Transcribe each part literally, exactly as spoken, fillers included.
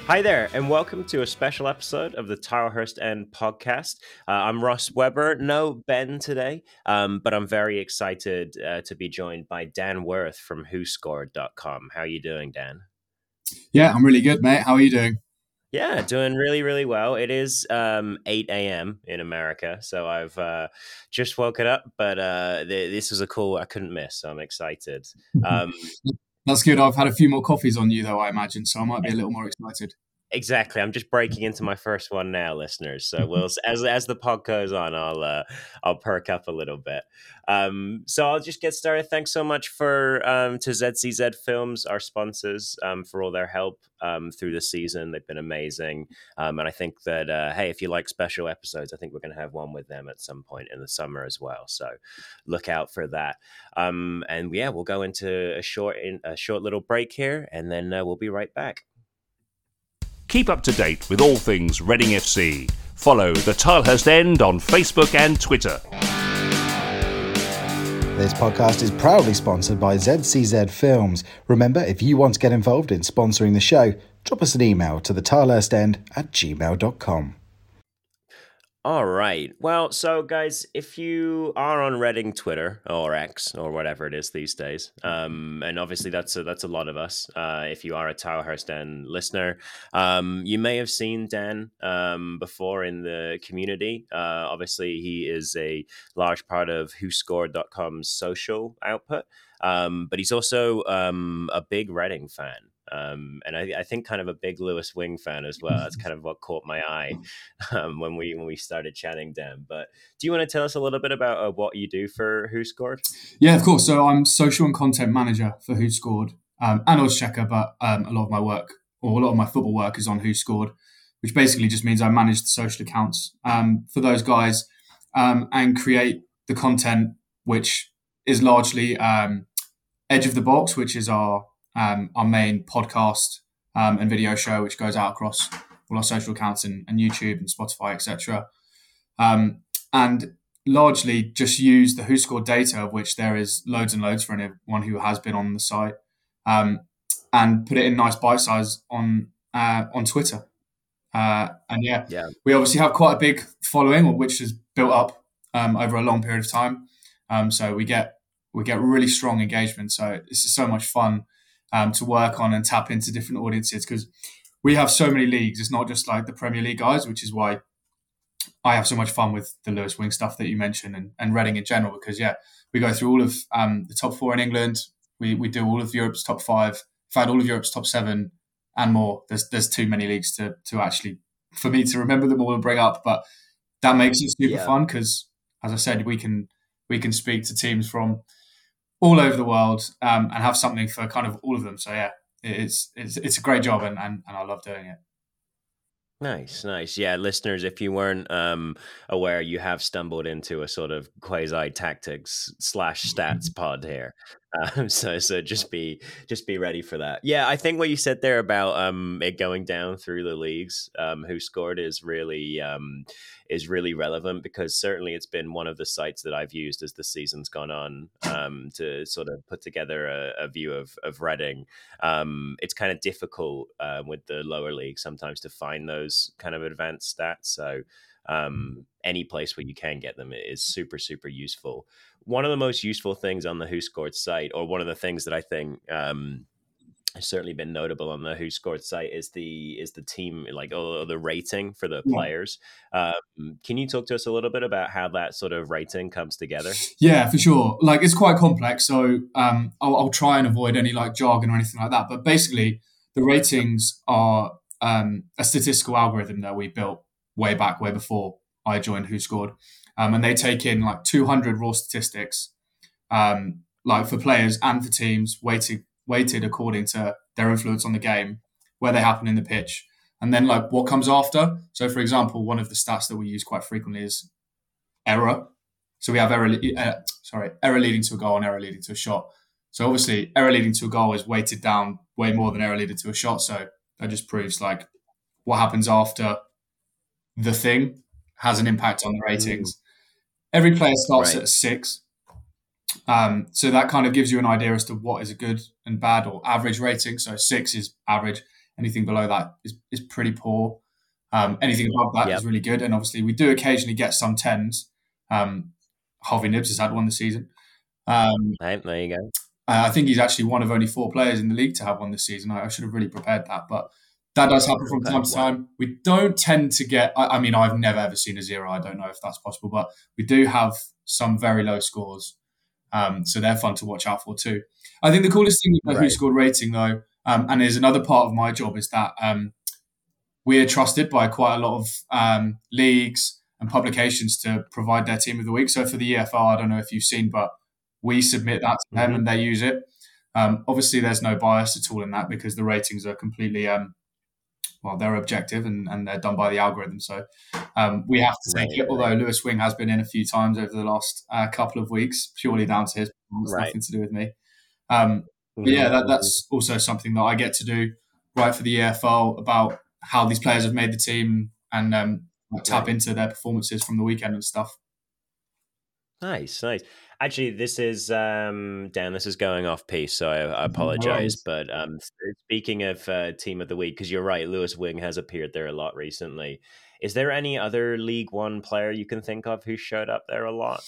Hi there, and welcome to a special episode of the Tilehurst End podcast. Uh, I'm Ross Weber, no Ben today, um, but I'm very excited uh, to be joined by Dan Worth from who scored dot com. How are you doing, Dan? Yeah, I'm really good, mate. How are you doing? Yeah, doing really, really well. It is um, eight a.m. in America, so I've uh, just woken up, but uh, th- this was a call I couldn't miss, so I'm excited. Um, That's good. I've had a few more coffees on you, though, I imagine, so I might be a little more excited. Exactly. I'm just breaking into my first one now, listeners. So we'll as as the pod goes on, I'll uh, I'll perk up a little bit. Um, so I'll just get started. Thanks so much for um, to Z C Z Films, our sponsors, um, for all their help um, through the season. They've been amazing, um, and I think that uh, hey, if you like special episodes, I think we're going to have one with them at some point in the summer as well. So look out for that. Um, and yeah, we'll go into a short in, a short little break here, and then uh, we'll be right back. Keep up to date with all things Reading F C. Follow the Tilehurst End on Facebook and Twitter. This podcast is proudly sponsored by Z C Z Films. Remember, if you want to get involved in sponsoring the show, drop us an email to the tilehurstend at gmail dot com. All right. Well, so guys, if you are on Reading Twitter or X or whatever it is these days, um, and obviously that's a, that's a lot of us. Uh, if you are a Tilehurst End listener, um, you may have seen Dan um, before in the community. Uh, obviously, he is a large part of who scored dot com's social output, um, but he's also um, a big Reading fan. Um, and I, I think kind of a big Lewis Wing fan as well. That's kind of what caught my eye um, when we when we started chatting, Dan. But do you want to tell us a little bit about uh, what you do for Who Scored? Yeah, of course. So I'm social and content manager for Who Scored um, and odds checker, but um, a lot of my work or a lot of my football work is on Who Scored, which basically just means I manage the social accounts um, for those guys um, and create the content, which is largely um, Edge of the Box, which is our um, our main podcast um, and video show, which goes out across all our social accounts and, and YouTube and Spotify, et cetera. Um, and largely just use the Who Scored data, of which there is loads and loads for anyone who has been on the site, um, and put it in nice bite size on uh, on Twitter. Uh, and yeah, Yeah. we obviously have quite a big following, which has built up um, over a long period of time. Um, so we get we get really strong engagement. So this is so much fun um, to work on and tap into different audiences because we have so many leagues. It's not just like the Premier League guys, which is why I have so much fun with the Lewis Wing stuff that you mentioned and, and Reading in general, because yeah, we go through all of um, the top four in England. We we do all of Europe's top five, in fact, all of Europe's top seven and more. There's there's too many leagues to to actually, for me to remember them all and bring up, but that makes it super Yeah. fun because, as I said, we can we can speak to teams from all over the world um, and have something for kind of all of them. So yeah, it's it's it's a great job and, and, and I love doing it. Nice, nice. Yeah, listeners, if you weren't um, aware, you have stumbled into a sort of quasi tactics slash stats pod here. Um, so, so just be just be ready for that. Yeah, I think what you said there about um, it going down through the leagues, um, who scored is really um, is really relevant because certainly it's been one of the sites that I've used as the season's gone on um, to sort of put together a, a view of of Reading. Um, it's kind of difficult uh, with the lower league sometimes to find those kind of advanced stats. So um, any place where you can get them is super, super useful. One of the most useful things on the Who Scored site, or one of the things that I think um, has certainly been notable on the Who Scored site, is the is the team, like or the rating for the Yeah. players. Um, can you talk to us a little bit about how that sort of rating comes together? Yeah, for sure. Like it's quite complex, so um, I'll, I'll try and avoid any like jargon or anything like that. But basically, the ratings are um, a statistical algorithm that we built way back, way before I joined Who Scored, um, and they take in like two hundred raw statistics, um, like for players and for teams, weighted weighted according to their influence on the game, where they happen in the pitch, and then like what comes after. So, for example, one of the stats that we use quite frequently is error. So we have error, uh, sorry, error leading to a goal and error leading to a shot. So obviously, error leading to a goal is weighted down way more than error leading to a shot. So that just proves like what happens after the thing has an impact on the ratings. Mm. Every player starts right. at a six. Um, so that kind of gives you an idea as to what is a good and bad or average rating. So six is average. Anything below that is, is pretty poor. Um, anything above that Yep. is really good. And obviously, we do occasionally get some tens. Um, Harvey Nibbs has had one this season. Um, Right, there you go. I think he's actually one of only four players in the league to have one this season. I, I should have really prepared that, but that does happen from Okay, time to wow. time. We don't tend to get, I, I mean, I've never ever seen a zero. I don't know if that's possible, but we do have some very low scores. Um, so they're fun to watch out for too. I think the coolest thing with the Right. Who Scored rating, though, um, and is another part of my job, is that um, we're trusted by quite a lot of um, leagues and publications to provide their team of the week. So for the E F L, I don't know if you've seen, but we submit that to them Mhm. and they use it. Um, obviously, there's no bias at all in that because the ratings are completely, um, well, they're objective and, and they're done by the algorithm. So um, we have to take Right, it, although Lewis Wing has been in a few times over the last uh, couple of weeks, purely down to his performance, Right. nothing to do with me. Um, but yeah, that, that's also something that I get to do right for the E F L about how these players have made the team and um, like, tap Right. into their performances from the weekend and stuff. Nice, nice. Actually, this is um Dan, this is going off piece, so I, I No apologize. worries. But um s- speaking of uh, team of the week, because you're right, Lewis Wing has appeared there a lot recently. Is there any other League One player you can think of who showed up there a lot?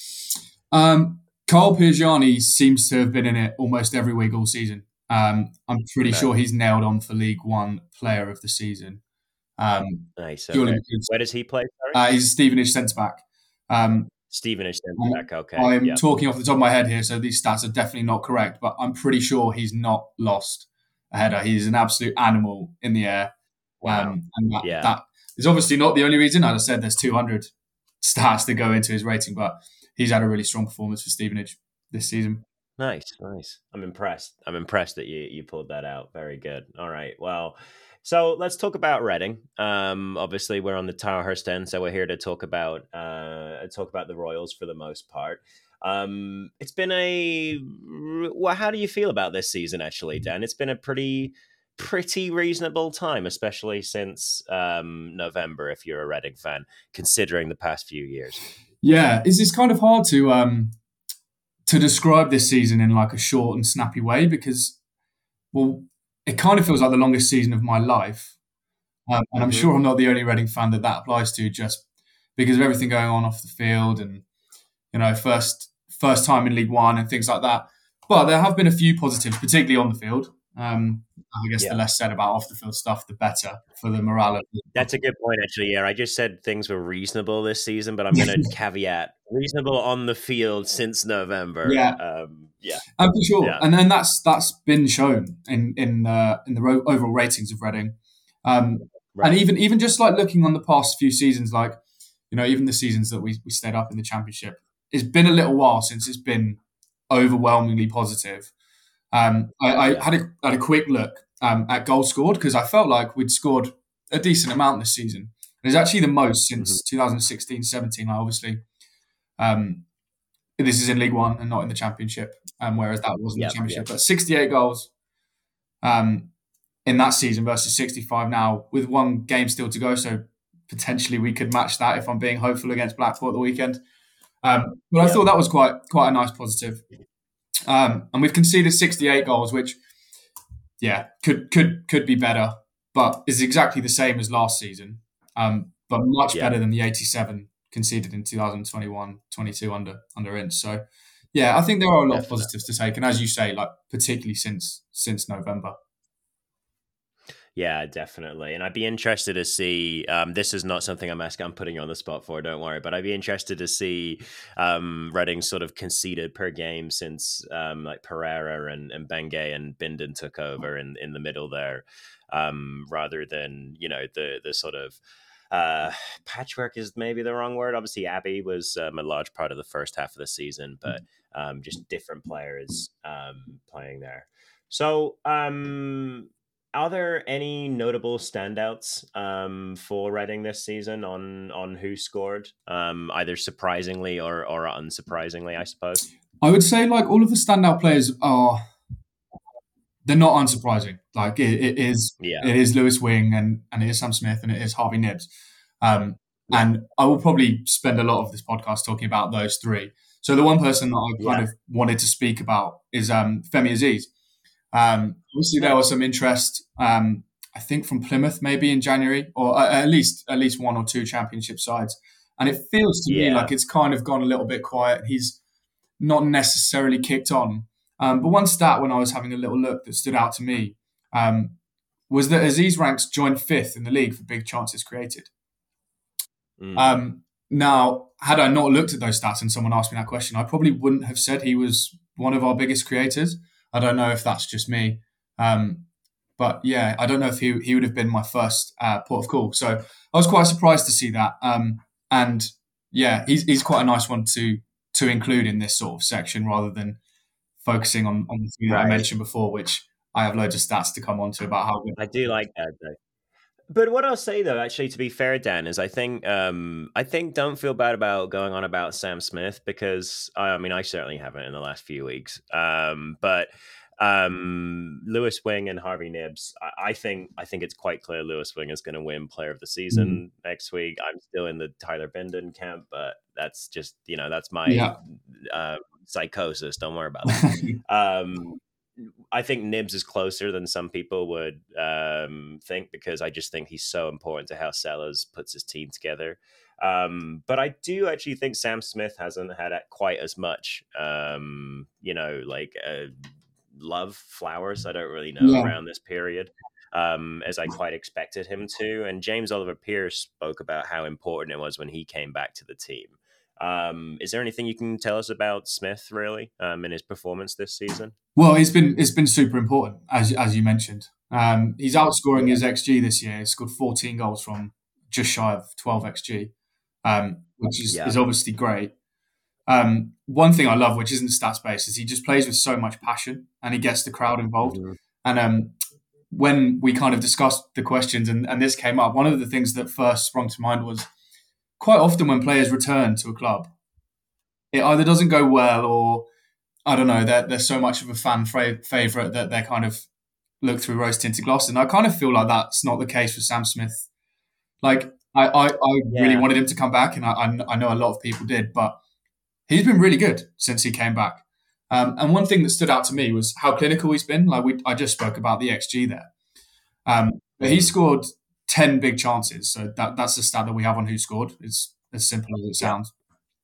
Um, Carl Piergiani seems to have been in it almost every week all season. Um, I'm pretty Nice. sure he's nailed on for League One Player of the Season. Um, Nice. purely Okay. because Where does he play? Sorry, uh, he's a Stevenage centre back. Um, Stevenage I'm- back. Okay. I'm Yep. talking off the top of my head here, so these stats are definitely not correct, but I'm pretty sure he's not lost a header. He's an absolute animal in the air. Wow. Um, and that, Yeah. that is obviously not the only reason. As I said, there's two hundred stats that go into his rating, but he's had a really strong performance for Stevenage this season. Nice, nice. I'm impressed. I'm impressed that you you pulled that out. Very good. All right. Well, so let's talk about Reading. Um, obviously we're on the Towerhurst end, so we're here to talk about uh talk about the Royals for the most part. Um, it's been a well. How do you feel about this season, actually, Dan? It's been a pretty pretty reasonable time, especially since um November. If you're a Reading fan, considering the past few years. Yeah, it's it's kind of hard to um to describe this season in like a short and snappy way because, well, it kind of feels like the longest season of my life, um, and I'm Mhm. sure I'm not the only Reading fan that that applies to, just because of everything going on off the field and you know first first time in League One and things like that. But there have been a few positives, particularly on the field. Um, I guess Yeah. the less said about off the field stuff, the better for the morale of the That's a good point, actually. Yeah, I just said things were reasonable this season, but I'm going to caveat reasonable on the field since November. Yeah. um, yeah, Um, for sure, Yeah. and then that's that's been shown in in uh, in the ro- overall ratings of Reading, um, right. and even even just like looking on the past few seasons, like you know even the seasons that we we stayed up in the Championship, it's been a little while since it's been overwhelmingly positive. Um, I, I Yeah. had a had a quick look um, at goals scored because I felt like we'd scored a decent amount this season. It's actually the most since twenty sixteen seventeen. Like obviously, um, this is in League One and not in the Championship, um, whereas that was in Yep, the Championship. But sixty-eight goals um, in that season versus sixty-five now, with one game still to go. So potentially we could match that if I'm being hopeful against Blackpool at the weekend. Um, but I Yeah. thought that was quite quite a nice positive. Um, and we've conceded sixty-eight goals, which yeah could could could be better, but is exactly the same as last season. Um, but much Yeah. better than the eighty-seven conceded in twenty twenty-one twenty-two under under Ince. So yeah, I think there are a lot of Definitely. positives to take, and as you say, like particularly since since November. Yeah, definitely. And I'd be interested to see. Um, this is not something I'm asking. I'm putting you on the spot for. Don't worry. But I'd be interested to see um, Reading sort of conceded per game since um, like Pereira and, and Bengay and Bindon took over in, in the middle there, um, rather than you know the the sort of uh, patchwork is maybe the wrong word. Obviously, Abbey was um, a large part of the first half of the season, but um, just different players um, playing there. So. Um, Are there any notable standouts um, for Reading this season on on who scored, um, either surprisingly or or unsurprisingly, I suppose? I would say like all of the standout players are they're not unsurprising. Like it, it is Yeah, it is Lewis Wing and and it is Sam Smith and it is Harvey Nibbs. Um, and I will probably spend a lot of this podcast talking about those three. So the one person that I kind Yeah. of wanted to speak about is um, Femi Aziz. Um, obviously, there was some interest um, I think from Plymouth maybe in January, or uh, at least at least one or two championship sides. And it feels to me Yeah. like it's kind of gone a little bit quiet. He's not necessarily kicked on. Um, but one stat when I was having a little look that stood out to me um, was that Aziz ranks joined fifth in the league for big chances created. Mm. Um, now, had I not looked at those stats and someone asked me that question, I probably wouldn't have said he was one of our biggest creators. I don't know if that's just me. Um, but yeah, I don't know if he he would have been my first uh, port of call. So I was quite surprised to see that. Um, and yeah, he's he's quite a nice one to to include in this sort of section rather than focusing on, on the thing that I Right. mentioned before, which I have loads of stats to come on to about how good. I do like that though. But what I'll say though, actually, to be fair, Dan, is I think um, I think don't feel bad about going on about Sam Smith because I mean I certainly haven't in the last few weeks. Um, but um, Lewis Wing and Harvey Nibbs, I, I think I think it's quite clear Lewis Wing is going to win Player of the Season mm. next week. I'm still in the Tyler Bindon camp, but that's just you know that's my Yeah. uh, psychosis. Don't worry about that. um, I think Nibbs is closer than some people would um, think because I just think he's so important to how Sellers puts his team together. Um, but I do actually think Sam Smith hasn't had quite as much, um, you know, like uh, love flowers. I don't really know Yeah. around this period um, as I quite expected him to. And James Oliver Pierce spoke about how important it was when he came back to the team. Um, is there anything you can tell us about Smith really um, in his performance this season? Well, it's been it's been super important as as you mentioned. Um, he's outscoring Yeah. his X G this year. He's scored fourteen goals from just shy of twelve X G, um, which is, Yeah. is obviously great. Um, one thing I love, which isn't stats based, is he just plays with so much passion and he gets the crowd involved. Mm-hmm. And um, when we kind of discussed the questions and, and this came up, one of the things that first sprung to mind was quite often when players return to a club, it either doesn't go well or, I don't know, they're, they're so much of a fan fra- favourite that they're kind of look through rose-tinted glasses. And I kind of feel like that's not the case for Sam Smith. Like, I, I, I Yeah. really wanted him to come back, and I, I know a lot of people did, but he's been really good since he came back. Um, and one thing that stood out to me was how clinical he's been. Like we, I just spoke about the X G there. Um, but he scored ten big chances. So that, that's the stat that we have on who scored. It's as simple as it sounds,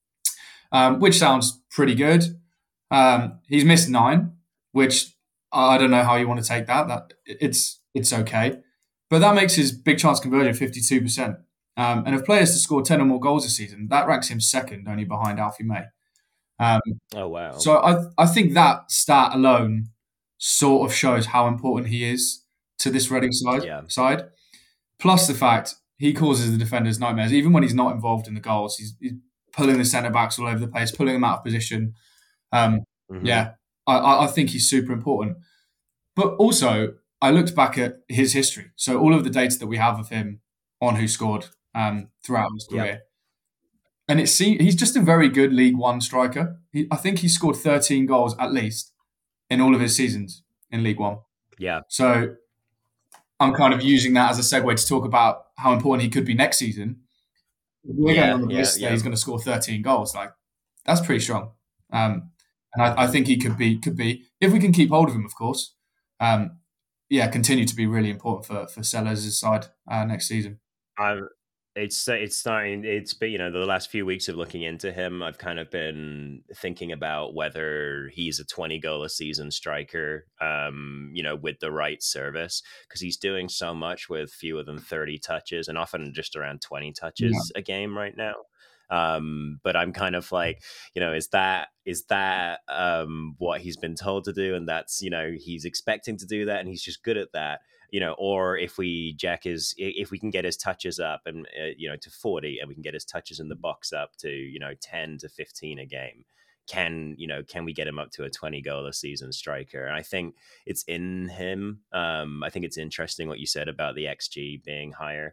um, which sounds pretty good. Um, he's missed nine, which I don't know how you want to take that. That it's it's okay, but that makes his big chance conversion fifty-two percent. Um, and if players to score ten or more goals this season, that ranks him second, only behind Alfie May. Um, oh wow! So I I think that stat alone sort of shows how important he is to this Reading side. Yeah. Side, plus the fact he causes the defenders nightmares, even when he's not involved in the goals. He's, he's pulling the centre backs all over the place, pulling them out of position. Um, Mhm. Yeah, I, I think he's super important. But also, I looked back at his history. So all of the data that we have of him on who scored um, throughout his career. Yep. And it's he's just a very good League One striker. He, I think he scored thirteen goals at least in all of his seasons in League One. Yeah. So I'm kind of using that as a segue to talk about how important he could be next season. We're Yeah, going on the yeah, list yeah. that he's going to score thirteen goals. Like that's pretty strong. Um, and I, I think he could be could be if we can keep hold of him, of course. Um, yeah, continue to be really important for for Sellers' side uh, next season. I'm, it's it's starting. It's been you know the last few weeks of looking into him. I've kind of been thinking about whether he's a twenty goal a season striker. Um, you know, with the right service because he's doing so much with fewer than thirty touches and often just around twenty touches a game right now. Um, but I'm kind of like, you know, is that is that um, what he's been told to do, and that's you know he's expecting to do that, and he's just good at that. You know, or if we jack his, if we can get his touches up and, uh, you know, to forty and we can get his touches in the box up to, you know, ten to fifteen a game, can, you know, can we get him up to a twenty goal a season striker? And I think it's in him. Um, I think it's interesting what you said about the X G being higher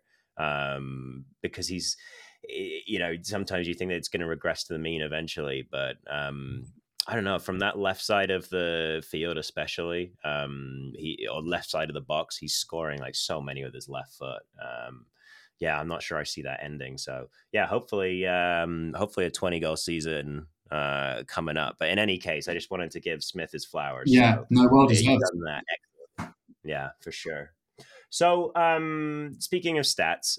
um, because he's, you know, sometimes you think that it's going to regress to the mean eventually, but, um, I don't know, from that left side of the field, especially, um, he or left side of the box, he's scoring like so many with his left foot. Um, yeah, I'm not sure I see that ending. So yeah, hopefully, um, hopefully a twenty goal season uh, coming up. But in any case, I just wanted to give Smith his flowers. Yeah, so, no, well yeah, deserved. you've done that. Excellent. Yeah, for sure. So, um, speaking of stats,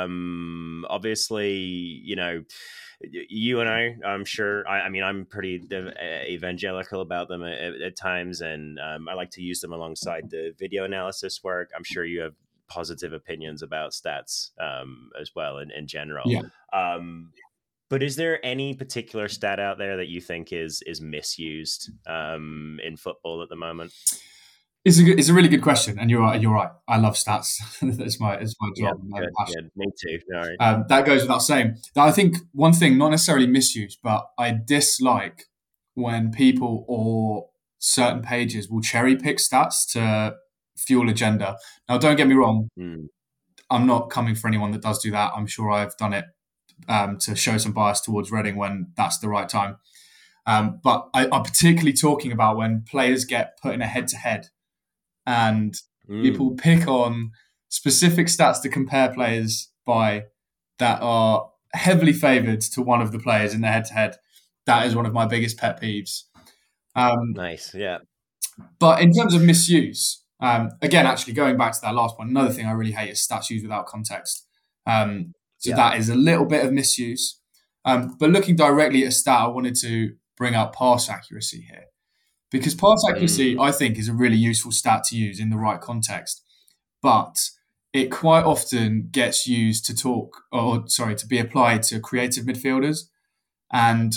um, obviously, you know, you and I, I'm sure, I, I mean, I'm pretty evangelical about them at, at times, and um, I like to use them alongside the video analysis work. I'm sure you have positive opinions about stats um, as well in, in general. Yeah. Um, but is there any particular stat out there that you think is is misused um, in football at the moment? It's a good, it's a really good question, and you're right. You're right. I love stats. It's my it's my job. Yeah, good, good. Me too. All right. Um, that goes without saying. I think one thing, not necessarily misuse, but I dislike when people or certain pages will cherry pick stats to fuel agenda. Now, don't get me wrong. Mm. I'm not coming for anyone that does do that. I'm sure I've done it um, to show some bias towards Reading when that's the right time. Um, but I, I'm particularly talking about when players get put in a head-to-head and mm. people pick on specific stats to compare players by that are heavily favoured to one of the players in the head-to-head. That is one of my biggest pet peeves. Um, nice, yeah. But in terms of misuse, um, again, actually going back to that last point, another thing I really hate is stats used without context. Um, so yeah. that is a little bit of misuse. Um, but looking directly at a stat, I wanted to bring up pass accuracy here. Because pass accuracy, mm. I think, is a really useful stat to use in the right context. But it quite often gets used to talk, or sorry, to be applied to creative midfielders. And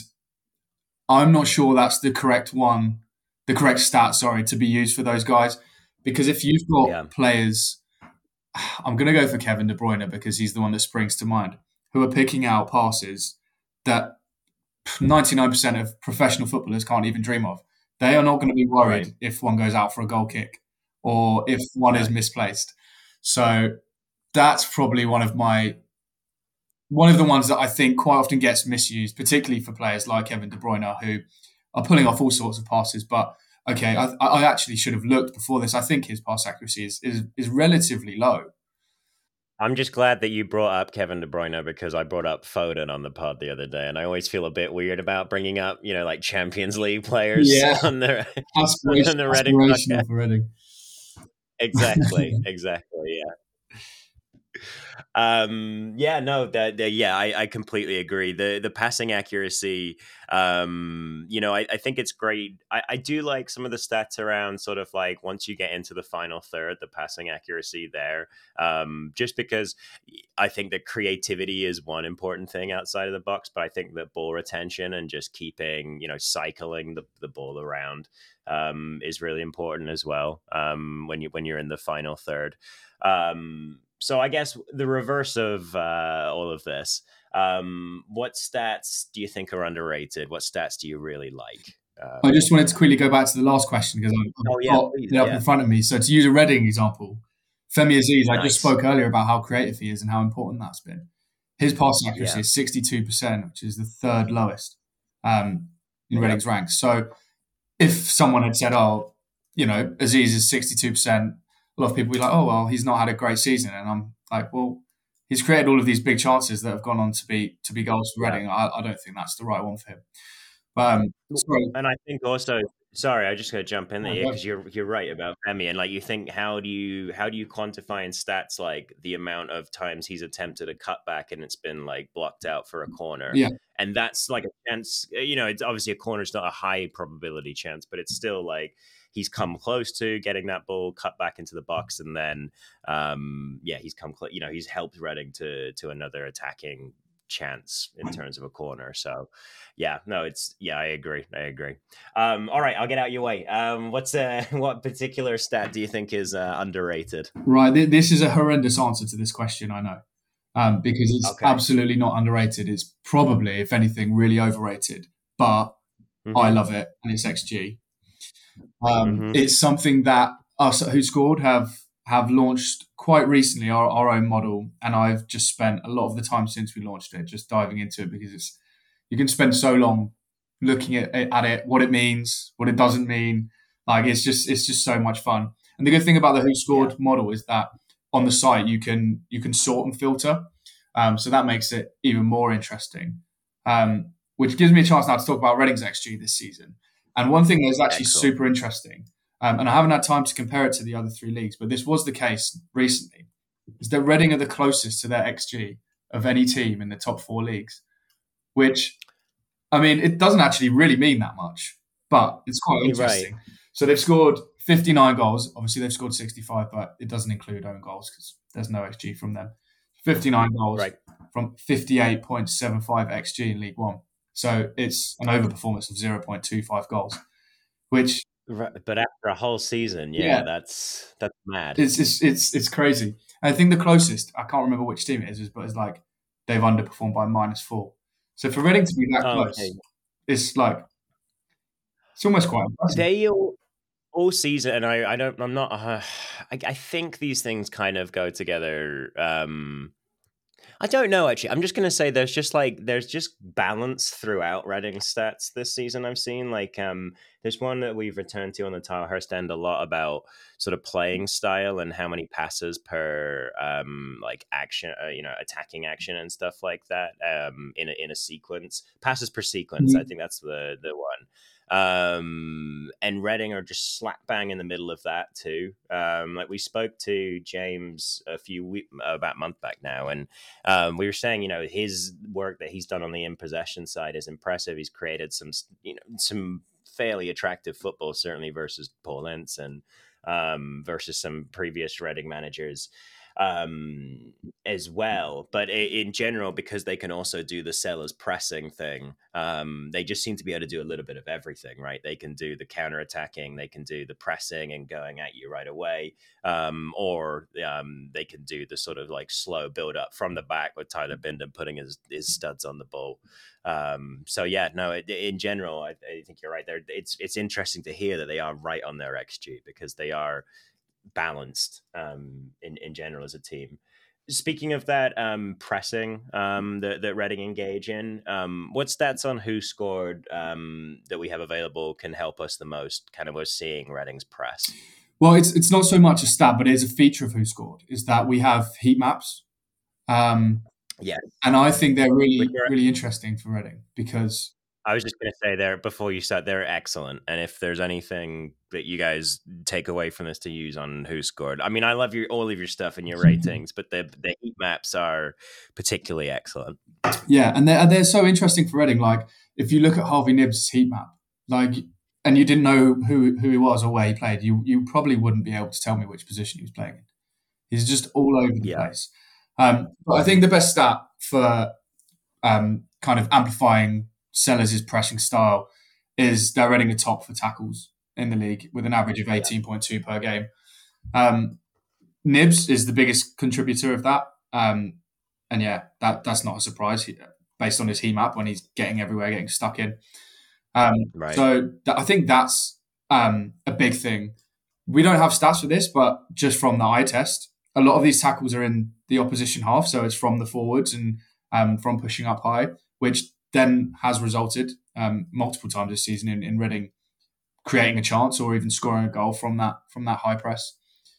I'm not sure that's the correct one, the correct stat, sorry, to be used for those guys. Because if you've got yeah. players, I'm going to go for Kevin De Bruyne because he's the one that springs to mind, who are picking out passes that ninety-nine percent of professional footballers can't even dream of. They are not going to be worried right. if one goes out for a goal kick or if one right. is misplaced. So that's probably one of my one of the ones that I think quite often gets misused, particularly for players like Kevin De Bruyne, who are pulling off all sorts of passes. But okay, I, I actually should have looked before this. I think his pass accuracy is is, is relatively low. I'm just glad that you brought up Kevin De Bruyne because I brought up Foden on the pod the other day, and I always feel a bit weird about bringing up, you know, like Champions League players yeah. on the Aspiration, on the Reading podcast. For Reading. Exactly, exactly, yeah. Um, yeah, no, that, that yeah, I, I completely agree. The the passing accuracy, um, you know, I, I think it's great. I, I do like some of the stats around sort of like once you get into the final third, the passing accuracy there. Um, just because I think that creativity is one important thing outside of the box, but I think that ball retention and just keeping, you know, cycling the, the ball around um, is really important as well. Um, when you when you're in the final third. Um, So I guess the reverse of uh, all of this, um, what stats do you think are underrated? What stats do you really like? Um, I just wanted to quickly go back to the last question because I've oh, yeah, got please, it up yeah. in front of me. So to use a Reading example, Femi Aziz, nice. I just spoke earlier about how creative he is and how important that's been. His pass accuracy yeah. is sixty-two percent, which is the third lowest um, in Reading's yeah. ranks. So if someone had said, oh, you know, Aziz is sixty-two percent, a lot of people will be like, oh, well, he's not had a great season. And I'm like, well, he's created all of these big chances that have gone on to be to be goals for Reading. Yeah. I, I don't think that's the right one for him. But, um, sorry. And I think also, sorry, I just got to jump in there because oh, you're you're right about Femi. And like, you think, how do you how do you quantify in stats like the amount of times he's attempted a cutback and it's been like blocked out for a corner? Yeah. And that's like a chance, you know, it's obviously a corner is not a high probability chance, but it's still like he's come close to getting that ball cut back into the box. And then, um, yeah, he's come, cl- you know, he's helped Reading to to another attacking chance in terms of a corner. So, yeah, no, it's, yeah, I agree. I agree. Um, all right, I'll get out your way. Um, what's uh, what particular stat do you think is uh, underrated? Right. This is a horrendous answer to this question, I know. Um, because it's okay. absolutely not underrated. It's probably, if anything, really overrated. But mm-hmm. I love it, and it's X G. Um, mm-hmm. It's something that us at Who Scored have have launched quite recently, our, our own model, and I've just spent a lot of the time since we launched it just diving into it because it's you can spend so long looking at, at it, what it means, what it doesn't mean. Like it's just it's just so much fun. And the good thing about the Who Scored yeah. model is that on the site you can you can sort and filter, um, so that makes it even more interesting. Um, which gives me a chance now to talk about Reading's X G this season. And one thing that's actually Excellent. super interesting Um, and I haven't had time to compare it to the other three leagues, but this was the case recently. Is that Reading are the closest to their X G of any team in the top four leagues, which, I mean, it doesn't actually really mean that much, but it's quite interesting. Right. So they've scored fifty-nine goals. Obviously, they've scored sixty-five, but it doesn't include own goals because there's no X G from them. fifty-nine goals right. from fifty-eight point seven five X G in League One. So it's an overperformance of zero point two five goals, which... Right, but after a whole season, yeah, yeah, that's that's mad. It's, it's it's it's crazy. I think the closest, I can't remember which team it is, but it's like they've underperformed by minus four. So for Reading to be that oh, close, okay. it's like it's almost quite impressive. They all, all season, and I I don't I'm not uh, I I think these things kind of go together. Um, I don't know, actually. I'm just going to say there's just like, there's just balance throughout Reading stats this season I've seen. Like, um, there's one that we've returned to on the Tilehurst end a lot about sort of playing style and how many passes per, um, like action, uh, you know, attacking action and stuff like that, um, in a, in a sequence. Passes per sequence, mm-hmm. I think that's the, the one. Um, and Reading are just slap bang in the middle of that too. Um, like we spoke to James a few weeks, about a month back now, and um, we were saying, you know, his work that he's done on the in possession side is impressive. He's created some, you know, some fairly attractive football, certainly versus Paul Ince and um, versus some previous Reading managers. Um, as well, but in general, because they can also do the sellers pressing thing, um, they just seem to be able to do a little bit of everything, right? They can do the counter attacking, they can do the pressing and going at you right away, um, or um, they can do the sort of like slow build up from the back with Tyler Bindon putting his, his studs on the ball. Um, so yeah, no, it, in general, I, I think you're right there. It's it's interesting to hear that they are right on their X G because they are balanced um, in, in general as a team. Speaking of that um, pressing um, that, that Reading engage in, um, what stats on who scored um, that we have available can help us the most kind of was seeing Reading's press? Well, it's it's not so much a stat, but it is a feature of who scored, is that we have heat maps. Um, yeah. And I think they're really, really interesting for Reading because... I was just going to say there before you start, they're excellent. And if there's anything that you guys take away from this to use on who scored, I mean, I love your all of your stuff and your ratings, but the the heat maps are particularly excellent. Yeah, and they're they're so interesting for Reading. Like if you look at Harvey Nibbs' heat map, like, and you didn't know who who he was or where he played, you you probably wouldn't be able to tell me which position he was playing in. He's just all over the yeah. place. Um, but I think the best stat for um, kind of amplifying Sellers' pressing style is they're Reading atop for tackles in the league with an average of eighteen point two per game. Um, Nibbs is the biggest contributor of that. Um, and yeah, that that's not a surprise he, based on his heat map when he's getting everywhere, getting stuck in. Um, right. So th- I think that's um, a big thing. We don't have stats for this, but just from the eye test, a lot of these tackles are in the opposition half. So it's from the forwards and um, from pushing up high, which then has resulted um, multiple times this season in, in Reading creating a chance or even scoring a goal from that from that high press.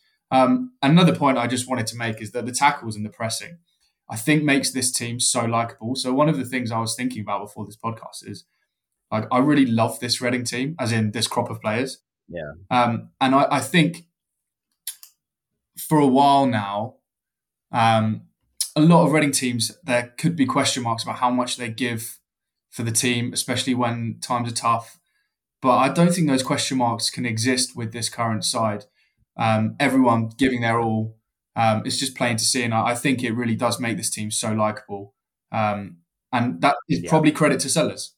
Um, another point I just wanted to make is that the tackles and the pressing, I think, makes this team so likeable. So one of the things I was thinking about before this podcast is, like, I really love this Reading team, as in this crop of players. Yeah. Um, and I, I think for a while now, um, a lot of Reading teams, there could be question marks about how much they give for the team, especially when times are tough. But I don't think those question marks can exist with this current side. Um, everyone giving their all. Um, it's just plain to see. And I, I think it really does make this team so likeable. Um, and that is yeah. probably credit to Sellers.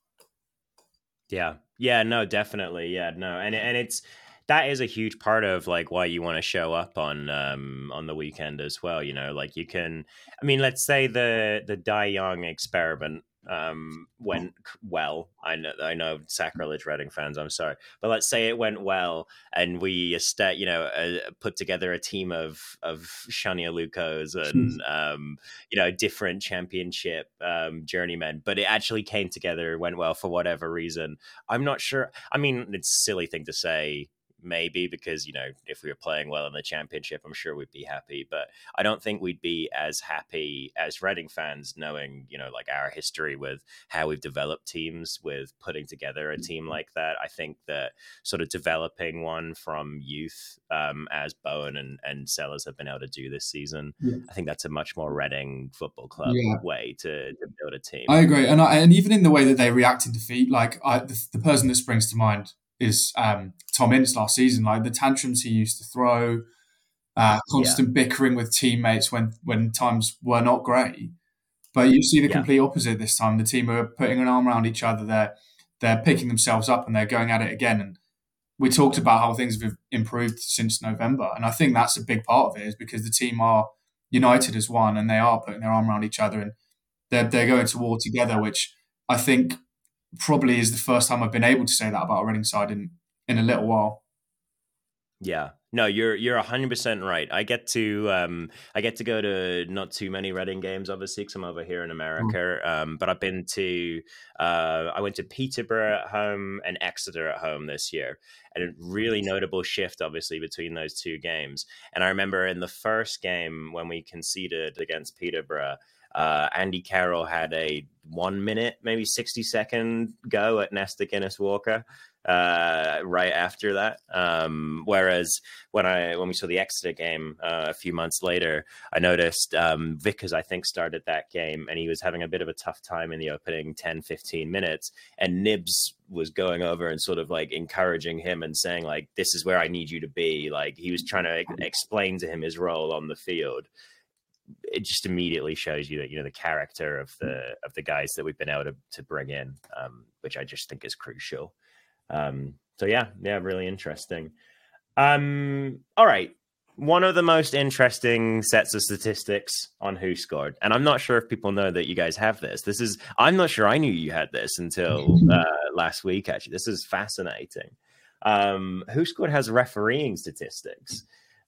Yeah. Yeah, no, definitely. Yeah, no. And and it's, that is a huge part of like why you want to show up on um on the weekend as well. You know, like you can, I mean, let's say the the Die Young experiment um went well. I know I know sacrilege Reading fans, I'm sorry, but let's say it went well and we uh, you know uh, put together a team of of Shania Lucas and um you know different championship um journeymen, but it actually came together, went well for whatever reason. I'm not sure. I mean, it's a silly thing to say, maybe, because, you know, if we were playing well in the championship, I'm sure we'd be happy. But I don't think we'd be as happy as Reading fans, knowing, you know, like our history with how we've developed teams, with putting together a team like that. I think that sort of developing one from youth, um, as Bowen and, and Sellers have been able to do this season, yeah. I think that's a much more Reading Football Club yeah. way to, to build a team. I agree. And I, and even in the way that they react in defeat, like I, the, the person that springs to mind is um, Tom Ince last season. Like the tantrums he used to throw, uh, constant yeah. bickering with teammates when, when times were not great. But you see the yeah. complete opposite this time. The team are putting an arm around each other. They're, they're picking themselves up and they're going at it again. And we talked about how things have improved since November. And I think that's a big part of it, is because the team are united as one and they are putting their arm around each other and they're, they're going to war together, which I think probably is the first time I've been able to say that about a Reading side in, in a little while. Yeah, no, you're you're a hundred percent right. I get to um I get to go to not too many Reading games, obviously, because I'm over here in America. Mm. Um, but I've been to uh I went to Peterborough at home and Exeter at home this year, and a really notable shift, obviously, between those two games. And I remember in the first game when we conceded against Peterborough, Uh, Andy Carroll had a one minute, maybe sixty second go at Nesta Guinness Walker uh, right after that. Um, whereas when I when we saw the Exeter game uh, a few months later, I noticed um, Vickers, I think, started that game and he was having a bit of a tough time in the opening ten, fifteen minutes. And Nibs was going over and sort of like encouraging him and saying, like, this is where I need you to be. Like, he was trying to explain to him his role on the field. It just immediately shows you that, you know, the character of the of the guys that we've been able to, to bring in, um, which I just think is crucial. Um, so yeah, yeah, really interesting. Um, all right. One of the most interesting sets of statistics on Who Scored, and I'm not sure if people know that you guys have this. This is, I'm not sure I knew you had this until uh, last week, actually. This is fascinating. Um, Who Scored has refereeing statistics,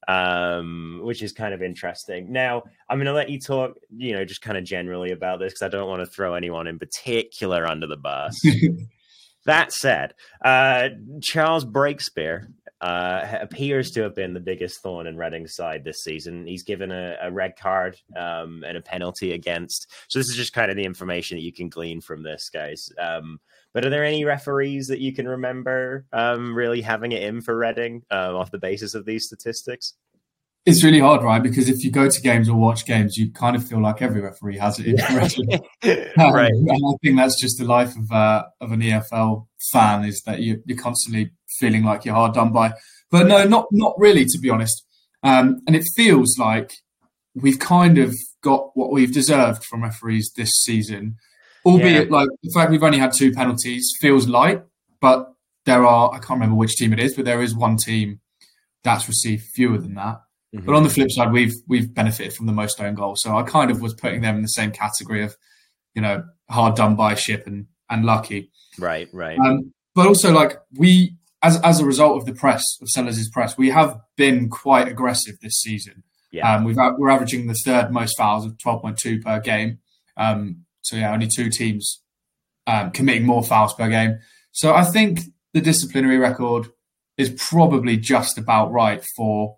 um which is kind of interesting. Now I'm going to let you talk, you know, just kind of generally about this, because I don't want to throw anyone in particular under the bus. That said, uh Charles Breakspear uh appears to have been the biggest thorn in Reading's side this season. He's given a, a red card um and a penalty against, so this is just kind of the information that you can glean from this, guys. Um But are there any referees that you can remember um, really having it in for Reading um, off the basis of these statistics? It's really hard, right? Because if you go to games or watch games, you kind of feel like every referee has it in for Reading. um, right. And I think that's just the life of uh, of an E F L fan, is that you, you're constantly feeling like you're hard done by. But no, not not really, to be honest. Um, and it feels like we've kind of got what we've deserved from referees this season. Albeit, yeah. like, the fact we've only had two penalties feels light, but there are, I can't remember which team it is, but there is one team that's received fewer than that. Mm-hmm. But on the flip side, we've we've benefited from the most own goals. So I kind of was putting them in the same category of, you know, hard done by ship and, and lucky. Right, right. Um, but also, like, we, as as a result of the press, of Sellers' press, we have been quite aggressive this season. Yeah. Um, we've We're averaging the third most fouls of twelve point two per game. Um So, yeah, only two teams um, committing more fouls per game. So I think the disciplinary record is probably just about right for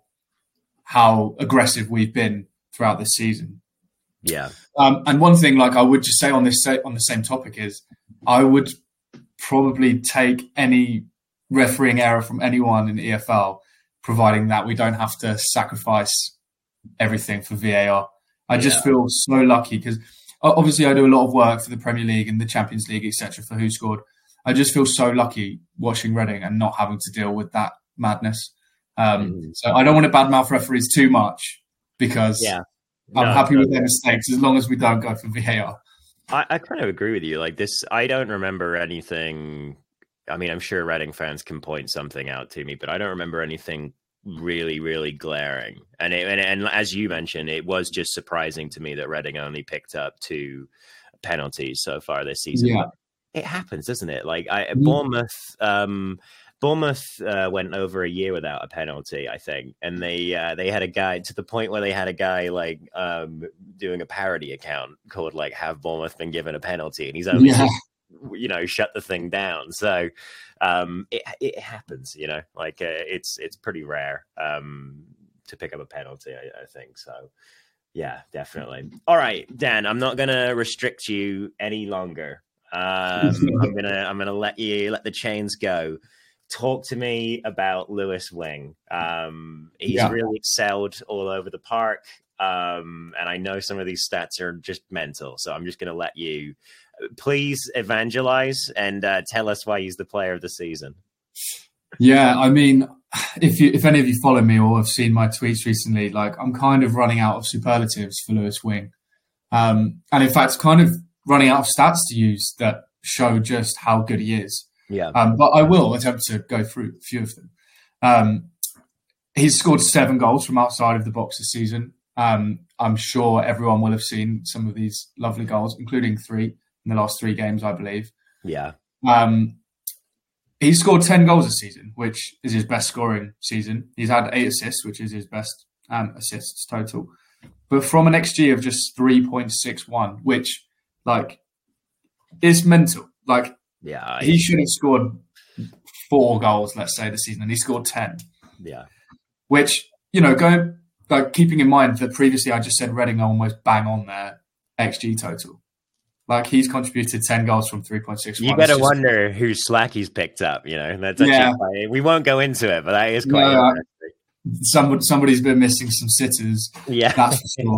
how aggressive we've been throughout this season. Yeah. Um, and one thing, like, I would just say on this on the same topic is I would probably take any refereeing error from anyone in the E F L, providing that we don't have to sacrifice everything for V A R. I yeah. just feel so lucky because obviously I do a lot of work for the Premier League and the Champions League, et cetera, for Who Scored. I just feel so lucky watching Reading and not having to deal with that madness. Um, mm. So I don't want to badmouth referees too much, because yeah. I'm no, happy no, with their mistakes as long as we don't go for V A R. I, I kind of agree with you. Like this, I don't remember anything. I mean, I'm sure Reading fans can point something out to me, but I don't remember anything really, really glaring. And, it, and and as you mentioned, it was just surprising to me that Reading only picked up two penalties so far this season. Yeah. It happens, doesn't it? Like I, mm. Bournemouth, um, Bournemouth uh, went over a year without a penalty, I think, and they uh, they had a guy to the point where they had a guy like um, doing a parody account called like "Have Bournemouth been given a penalty?" and he's only. Yeah. you know, shut the thing down. So um, it it happens, you know, like uh, it's it's pretty rare um, to pick up a penalty, I, I think. So yeah, definitely. All right, Dan, I'm not gonna restrict you any longer. Um, I'm gonna I'm gonna let you let the chains go. Talk to me about Lewis Wing. Um, he's yeah. really excelled all over the park. Um, and I know some of these stats are just mental. So I'm just going to let you please evangelize and uh, tell us why he's the player of the season. Yeah, I mean, if you, if any of you follow me or have seen my tweets recently, like I'm kind of running out of superlatives for Lewis Wing. Um, and in fact, kind of running out of stats to use that show just how good he is. Yeah. Um, but I will attempt to go through a few of them. Um, he's scored seven goals from outside of the box this season. Um, I'm sure everyone will have seen some of these lovely goals, including three in the last three games, I believe. Yeah. Um, he's scored ten goals this season, which is his best scoring season. He's had eight assists, which is his best um, assists total. But from an X G of just three point six one, which, like, is mental. Like, yeah, I... he should have scored four goals, let's say, this season, and he scored ten. Yeah. Which, you know, going... Like, keeping in mind that previously I just said Reading are almost bang on their X G total. Like, he's contributed ten goals from three point six one. You better just... wonder whose slack he's picked up, you know. That's actually yeah. quite, we won't go into it, but that is quite no, interesting. Somebody, somebody's been missing some sitters. Yeah. That's for sure.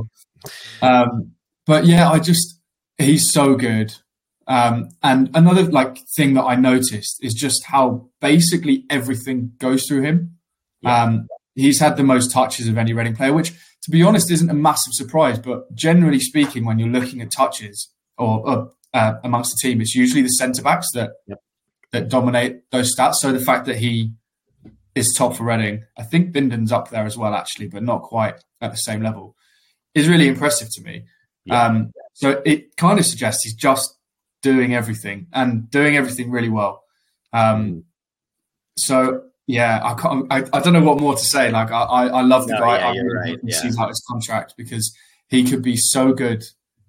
um, but, yeah, I just... He's so good. Um, and another, like, thing that I noticed is just how basically everything goes through him. Yeah. Um He's had the most touches of any Reading player, which, to be honest, isn't a massive surprise. But generally speaking, when you're looking at touches or uh, uh, amongst the team, it's usually the centre-backs that yep. that dominate those stats. So the fact that he is top for Reading, I think Binden's up there as well, actually, but not quite at the same level, is really impressive to me. Yeah. Um, so it kind of suggests he's just doing everything and doing everything really well. Um, mm. So... Yeah, I can't. I, I don't know what more to say. Like, I, I, I love the no, guy. Yeah, I you're really right. he yeah. sees out his contract because he could be so good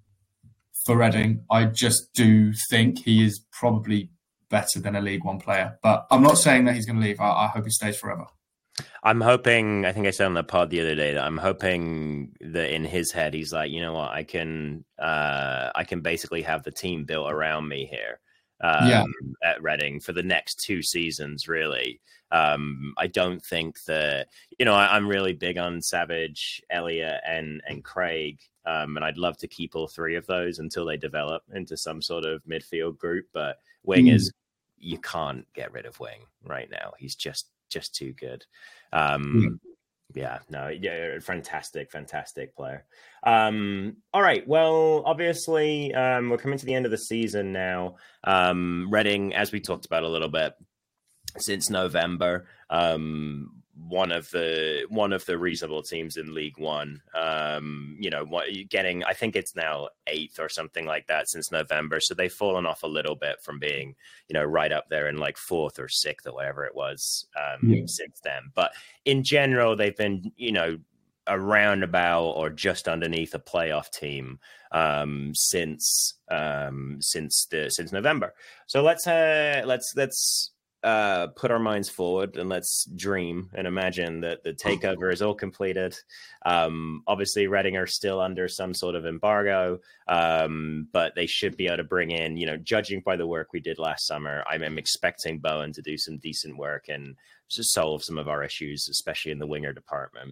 for Reading. I just do think he is probably better than a League One player. But I'm not saying that he's going to leave. I, I hope he stays forever. I'm hoping, I think I said on the pod the other day that I'm hoping that in his head, he's like, you know what, I can, uh, I can basically have the team built around me here. Um, yeah. at Reading for the next two seasons, really. Um, I don't think that, you know, I, I'm really big on Savage, Elliott, and and Craig, um, and I'd love to keep all three of those until they develop into some sort of midfield group. But Wing mm. is, you can't get rid of Wing right now. He's just just too good. Um, mm. Yeah, no, yeah, fantastic, fantastic player. Um, all right, well, obviously, um, we're coming to the end of the season now. Um, Reading, as we talked about a little bit, since November, um, one of the one of the reasonable teams in League One. Um, you know, what, getting, I think it's now eighth or something like that since November. So they've fallen off a little bit from being, you know, right up there in like fourth or sixth or whatever it was um, yeah. since then. But in general, they've been, you know, around about or just underneath a playoff team um, since um, since the since November. So let's uh, let's let's. Uh, put our minds forward and let's dream and imagine that the takeover is all completed. Um, obviously, Reading are still under some sort of embargo, um, but they should be able to bring in, you know, judging by the work we did last summer, I'm expecting Bowen to do some decent work and just solve some of our issues, especially in the winger department.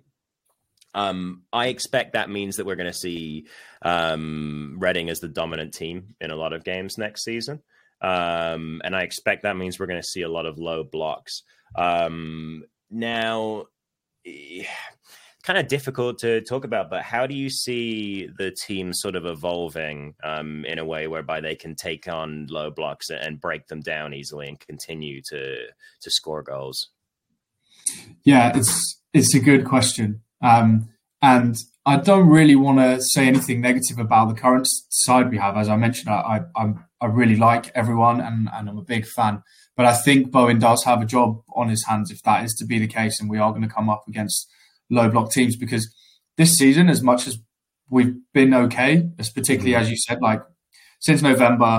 Um, I expect that means that we're going to see um, Reading as the dominant team in a lot of games next season. Um, and I expect that means we're going to see a lot of low blocks. Um, now, kind of difficult to talk about, but how do you see the team sort of evolving um, in a way whereby they can take on low blocks and break them down easily and continue to to score goals? Yeah, it's it's a good question. Um, and I don't really want to say anything negative about the current side we have. As I mentioned, I, I, I'm, I really like everyone and, and I'm a big fan. But I think Bowen does have a job on his hands if that is to be the case and we are going to come up against low block teams. Because this season, as much as we've been okay, as particularly as you said, like since November,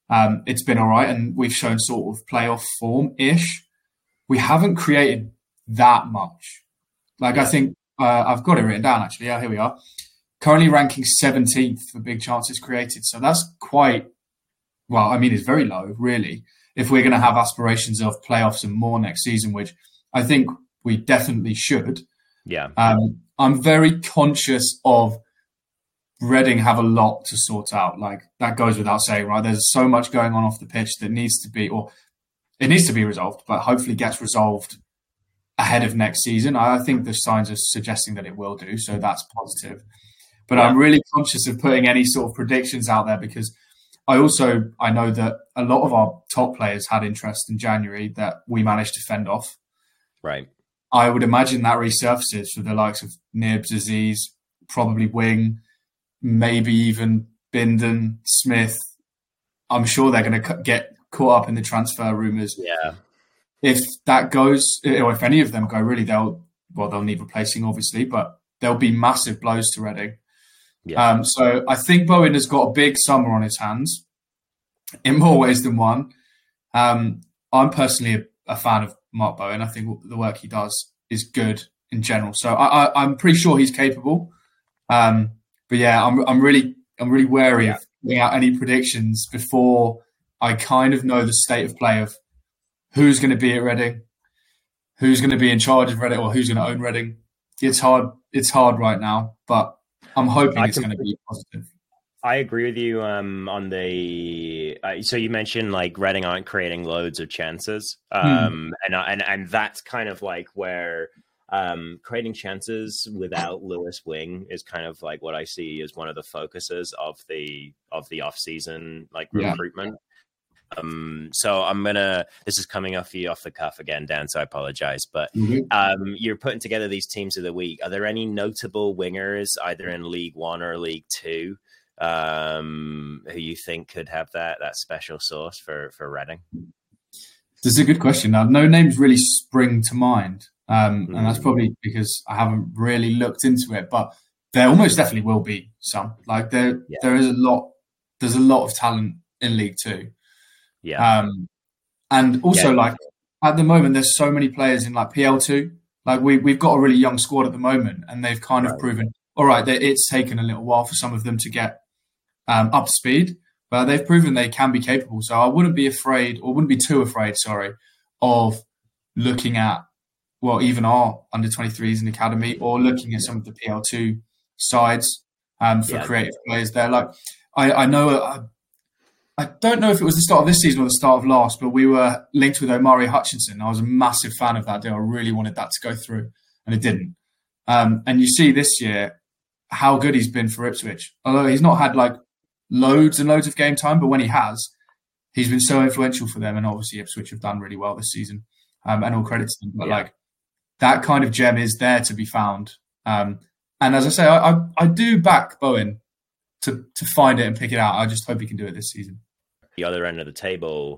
Um, it's been all right, and we've shown sort of playoff form-ish. We haven't created that much. Like, I think uh, I've got it written down, actually. Yeah, here we are. Currently ranking seventeenth for big chances created. So that's quite, well, I mean, it's very low, really, if we're going to have aspirations of playoffs and more next season, which I think we definitely should. Yeah. Um, I'm very conscious of Reading have a lot to sort out. Like, that goes without saying, right? There's so much going on off the pitch that needs to be, or it needs to be resolved, but hopefully gets resolved ahead of next season. I think the signs are suggesting that it will do, so that's positive. But yeah. I'm really conscious of putting any sort of predictions out there, because I also, I know that a lot of our top players had interest in January that we managed to fend off. Right. I would imagine that resurfaces for the likes of Nibs, Aziz, probably Wing, maybe even Bindon, Smith. I'm sure they're going to get caught up in the transfer rumours. Yeah. If that goes, or if any of them go, really, they'll, well, they'll need replacing, obviously, but there'll be massive blows to Reading. Yeah. Um, so I think Bowen has got a big summer on his hands in more ways than one. Um, I'm personally a, a fan of Mark Bowen. I think the work he does is good in general. So I, I, I'm pretty sure he's capable. Um, but yeah, I'm, I'm really, I'm really wary of putting out any predictions before I kind of know the state of play of who's going to be at Reading, who's going to be in charge of Reading, or who's going to own Reading. It's hard. It's hard right now, but I'm hoping I it's going to be positive. I agree with you um, on the. Uh, so you mentioned like Reading aren't creating loads of chances, um, hmm. and and and that's kind of like where um, creating chances without Lewis Wing is kind of like what I see as one of the focuses of the of the off season like yeah. recruitment. Um, so I'm gonna. This is coming off you off the cuff again, Dan. So I apologize, but mm-hmm. um, you're putting together these teams of the week. Are there any notable wingers either in League One or League Two um, who you think could have that that special sauce for for Reading? This is a good question. Now, no names really spring to mind, um, mm-hmm. and that's probably because I haven't really looked into it. But there almost definitely will be some. Like there, yeah. there is a lot. There's a lot of talent in League Two. Yeah. Um, and also, yeah. like, at the moment, there's so many players in, like, P L two. Like, we, we've got a really young squad at the moment, and they've kind right. of proven, all right, that it's taken a little while for some of them to get um, up to speed, but they've proven they can be capable. So I wouldn't be afraid, or wouldn't be too afraid, sorry, of looking at, well, even our under twenty-threes in the academy, or looking at some of the P L two sides um, for yeah. creative players there. Like, I, I know... A, I don't know if it was the start of this season or the start of last, but we were linked with Omari Hutchinson. I was a massive fan of that deal. I really wanted that to go through, and it didn't. Um, and you see this year how good he's been for Ipswich. Although he's not had like loads and loads of game time, but when he has, he's been so influential for them. And obviously Ipswich have done really well this season, um, and all credit to them. But yeah. like that kind of gem is there to be found. Um, and as I say, I, I, I do back Bowen to to find it and pick it out. I just hope he can do it this season. The other end of the table,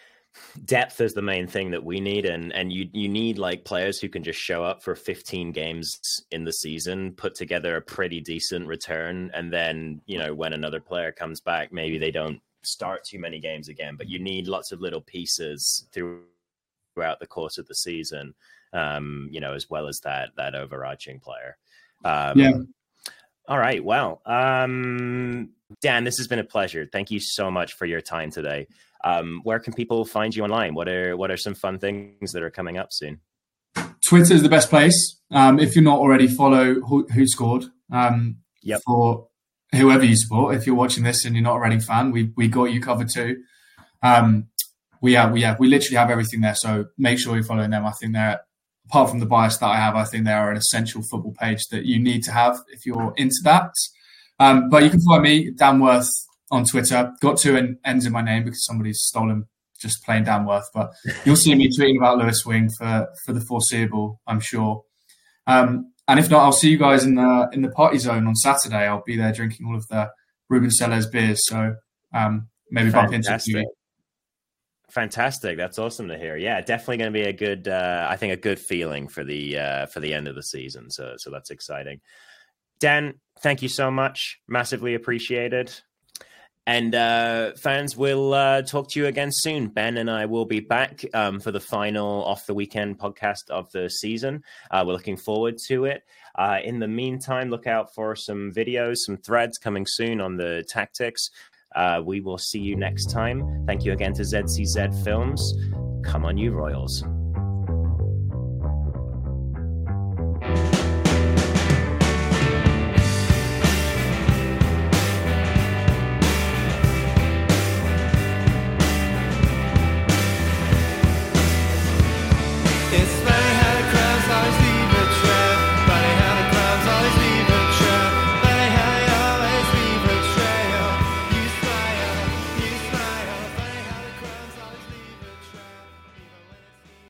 depth is the main thing that we need, and and you you need like players who can just show up for fifteen games in the season, put together a pretty decent return, and then, you know, when another player comes back, maybe they don't start too many games again, but you need lots of little pieces throughout the course of the season, um, you know, as well as that that overarching player. Um, yeah. All right. Well, um, Dan, this has been a pleasure. Thank you so much for your time today. Um, where can people find you online? What are what are some fun things that are coming up soon? Twitter is the best place. Um, if you're not already, follow Who, Who Scored um, yep. for whoever you support. If you're watching this and you're not a Reading fan, we we got you covered too. Um, we have we have we literally have everything there. So make sure you're following them. I think they're, apart from the bias that I have, I think they are an essential football page that you need to have if you're into that. Um, but you can find me, Dan Worth, on Twitter. Got two and ends in my name because somebody's stolen just plain Dan Worth. But you'll see me tweeting about Lewis Wing for, for the foreseeable, I'm sure. Um, and if not, I'll see you guys in the in the party zone on Saturday. I'll be there drinking all of the Ruben Sellers beers. So um, maybe bump into you. Fantastic. That's awesome to hear. Yeah, definitely going to be a good, uh, I think a good feeling for the, uh, for the end of the season. So, so that's exciting. Dan, thank you so much. Massively appreciated. And uh, fans, we'll uh, talk to you again soon. Ben and I will be back um, for the final Off the Weekend podcast of the season. Uh, we're looking forward to it. Uh, in the meantime, look out for some videos, some threads coming soon on the tactics. Uh, we will see you next time. Thank you again to Z C Z Films. Come on, you Royals.